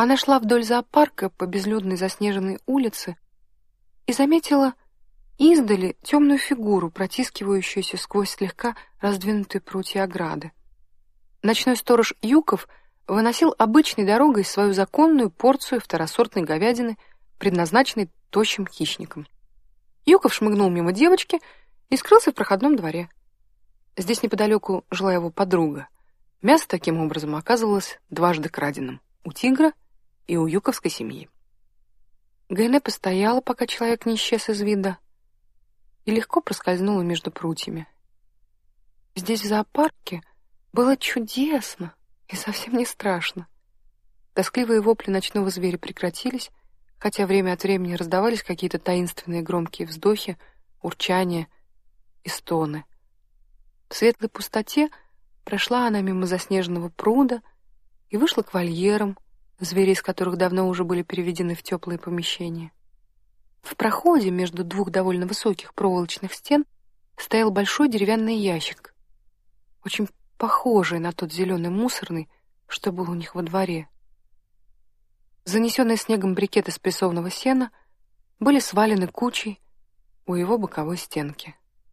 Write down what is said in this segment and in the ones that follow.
Она шла вдоль зоопарка по безлюдной заснеженной улице и заметила издали темную фигуру, протискивающуюся сквозь слегка раздвинутые прутья ограды. Ночной сторож Юков выносил обычной дорогой свою законную порцию второсортной говядины, предназначенной тощим хищникам. Юков шмыгнул мимо девочки и скрылся в проходном дворе. Здесь неподалеку жила его подруга. Мясо таким образом оказывалось дважды краденым — у тигра и у юковской семьи. Гайне постояла, пока человек не исчез из вида, и легко проскользнула между прутьями. Здесь, в зоопарке, было чудесно и совсем не страшно. Тоскливые вопли ночного зверя прекратились, хотя время от времени раздавались какие-то таинственные громкие вздохи, урчания и стоны. В светлой пустоте прошла она мимо заснеженного пруда и вышла к вольерам, звери из которых давно уже были переведены в теплые помещения. В проходе между двух довольно высоких проволочных стен стоял большой деревянный ящик, очень похожий на тот зеленый мусорный, что был у них во дворе. Занесенные снегом брикеты из прессованного сена были свалены кучей у его боковой стенки.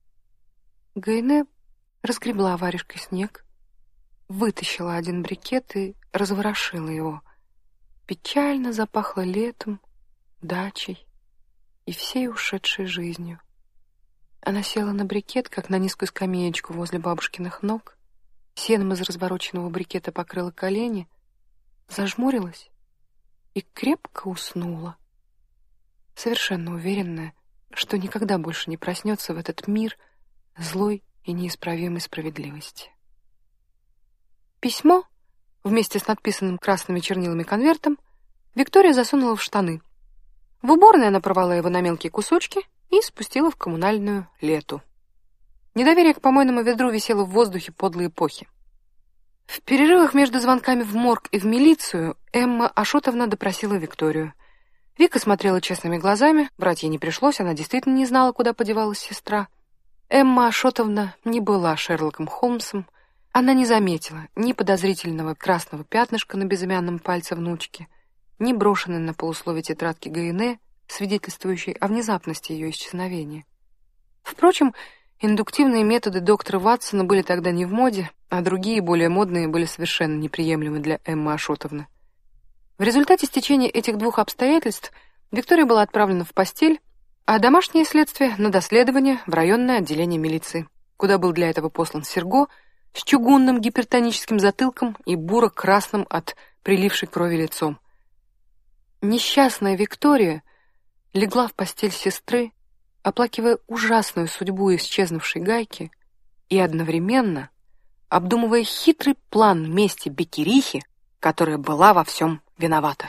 Гайне разгребла варежкой снег, вытащила один брикет и разворошила его. Печально запахло летом, дачей и всей ушедшей жизнью. Она села на брикет, как на низкую скамеечку возле бабушкиных ног, сеном из развороченного брикета покрыла колени, зажмурилась и крепко уснула, совершенно уверенная, что никогда больше не проснется в этот мир злой и неисправимой справедливости. Письмо, вместе с надписанным красными чернилами конвертом, Виктория засунула в штаны. В уборной она порвала его на мелкие кусочки и спустила в коммунальную лету. Недоверие к помойному ведру висело в воздухе подлой эпохи. В перерывах между звонками в морг и в милицию Эмма Ашотовна допросила Викторию. Вика смотрела честными глазами, врать ей не пришлось, она действительно не знала, куда подевалась сестра. Эмма Ашотовна не была Шерлоком Холмсом, она не заметила ни подозрительного красного пятнышка на безымянном пальце внучки, ни брошенной на полусловие тетрадки Гайне, свидетельствующей о внезапности ее исчезновения. Впрочем, индуктивные методы доктора Ватсона были тогда не в моде, а другие, более модные, были совершенно неприемлемы для Эммы Ашотовны. В результате стечения этих двух обстоятельств Виктория была отправлена в постель, а домашнее следствие на доследование в районное отделение милиции, куда был для этого послан Серго с чугунным гипертоническим затылком и буро-красным от прилившей крови лицом. Несчастная Виктория легла в постель сестры, оплакивая ужасную судьбу исчезнувшей Гайки и одновременно обдумывая хитрый план мести Беккерихи, которая была во всем виновата.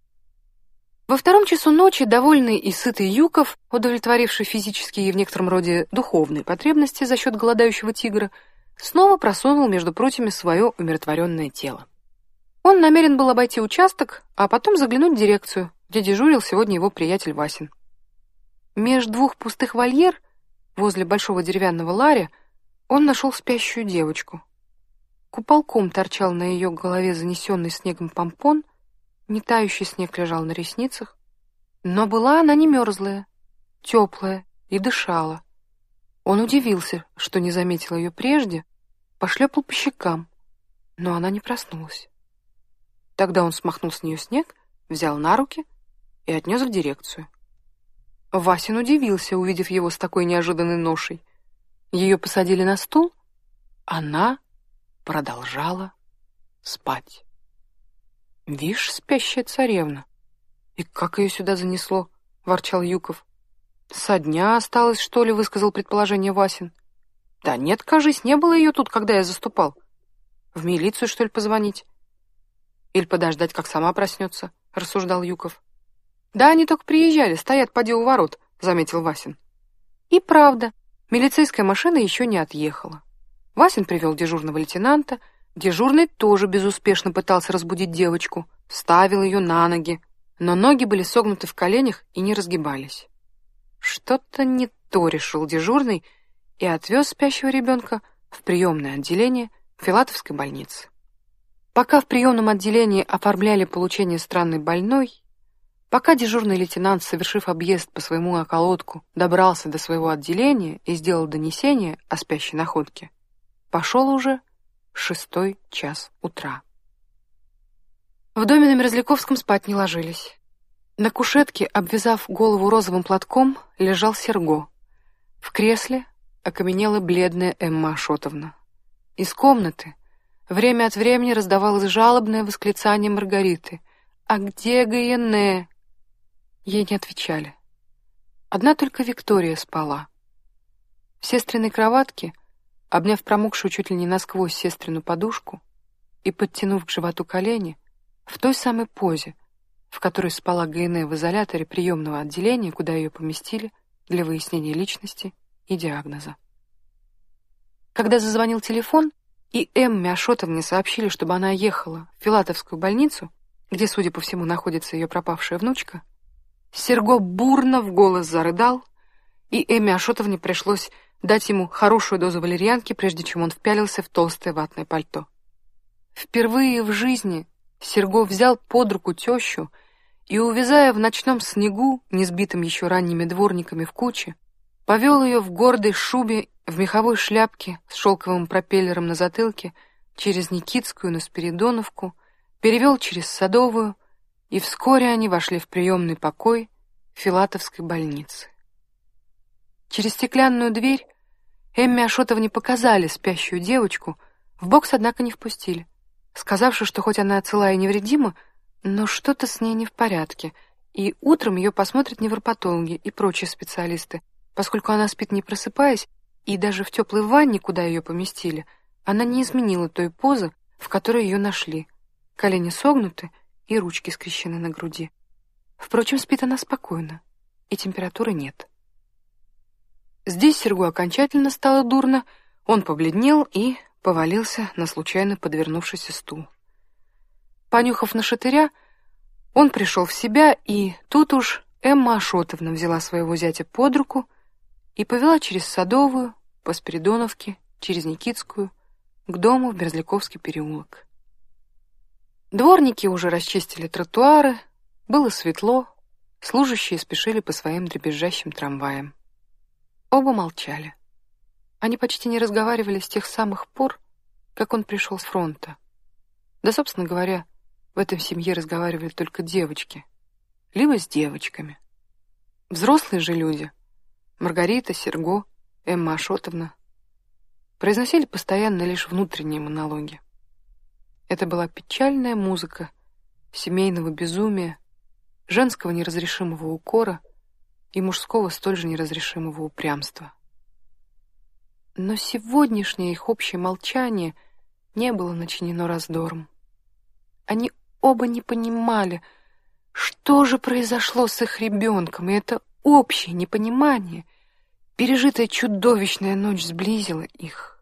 Во 2 часу ночи довольный и сытый Юков, удовлетворивший физические и в некотором роде духовные потребности за счет голодающего тигра, снова просунул между прутьями свое умиротворенное тело. Он намерен был обойти участок, а потом заглянуть в дирекцию, где дежурил сегодня его приятель Васин. Меж двух пустых вольер, возле большого деревянного ларя, он нашел спящую девочку. Куполком торчал на ее голове занесенный снегом помпон, не тающий снег лежал на ресницах, но была она не мерзлая, теплая и дышала. Он удивился, что не заметил ее прежде, пошлепал по щекам, но она не проснулась. Тогда он смахнул с нее снег, взял на руки и отнес в дирекцию. Васин удивился, увидев его с такой неожиданной ношей. Ее посадили на стул, она продолжала спать. «Вишь, спящая царевна! И как ее сюда занесло?» — ворчал Юков. «Со дня осталось, что ли?» — высказал предположение Васин. «Да нет, кажись, не было ее тут, когда я заступал. В милицию, что ли, позвонить? Или подождать, как сама проснется?» — рассуждал Юков. «Да они только приезжали, стоят поди у ворот», — заметил Васин. И правда, милицейская машина еще не отъехала. Васин привел дежурного лейтенанта. Дежурный тоже безуспешно пытался разбудить девочку, ставил ее на ноги, но ноги были согнуты в коленях и не разгибались. Что-то не то, решил дежурный, и отвез спящего ребенка в приемное отделение Филатовской больницы. Пока в приемном отделении оформляли получение странной больной, пока дежурный лейтенант, совершив объезд по своему околотку, добрался до своего отделения и сделал донесение о спящей находке, пошел уже 6 час утра. В доме на Мерзляковском спать не ложились. На кушетке, обвязав голову розовым платком, лежал Серго. В кресле окаменела бледная Эмма Ашотовна. Из комнаты время от времени раздавалось жалобное восклицание Маргариты: «А где Гаене?» Ей не отвечали. Одна только Виктория спала. В сестриной кроватке, обняв промокшую чуть ли не насквозь сестрину подушку и подтянув к животу колени, в той самой позе, в которой спала Гаене в изоляторе приемного отделения, куда ее поместили для выяснения личности и диагноза. Когда зазвонил телефон, и Эмме Ашотовне сообщили, чтобы она ехала в Филатовскую больницу, где, судя по всему, находится ее пропавшая внучка, Серго бурно в голос зарыдал, и Эмме Ашотовне пришлось дать ему хорошую дозу валерьянки, прежде чем он впялился в толстое ватное пальто. Впервые в жизни Серго взял под руку тещу и, увязая в ночном снегу, не сбитым еще ранними дворниками в куче, повел ее в гордой шубе, в меховой шляпке с шелковым пропеллером на затылке через Никитскую на Спиридоновку, перевел через Садовую, и вскоре они вошли в приемный покой Филатовской больницы. Через стеклянную дверь Эмме Ашотовне показали спящую девочку, в бокс, однако, не впустили, сказавши, что хоть она цела и невредима, но что-то с ней не в порядке, и утром ее посмотрят невропатологи и прочие специалисты, поскольку она спит не просыпаясь, и даже в теплой ванне, куда ее поместили, она не изменила той позы, в которой ее нашли. Колени согнуты и ручки скрещены на груди. Впрочем, спит она спокойно, и температуры нет. Здесь Сергу окончательно стало дурно, он побледнел и повалился на случайно подвернувшийся стул. Понюхав на шатыря, он пришел в себя, и тут уж Эмма Ашотовна взяла своего зятя под руку и повела через Садовую, по Спиридоновке, через Никитскую, к дому в Мерзляковский переулок. Дворники уже расчистили тротуары, было светло, служащие спешили по своим дребезжащим трамваям. Оба молчали. Они почти не разговаривали с тех самых пор, как он пришел с фронта. Да, собственно говоря, в этой семье разговаривали только девочки, либо с девочками. Взрослые же люди, Маргарита, Серго, Эмма Ашотовна, произносили постоянно лишь внутренние монологи. Это была печальная музыка семейного безумия, женского неразрешимого укора и мужского столь же неразрешимого упрямства. Но сегодняшнее их общее молчание не было начинено раздором. Они оба не понимали, что же произошло с их ребенком, и это общее непонимание, пережитая чудовищная ночь, сблизила их.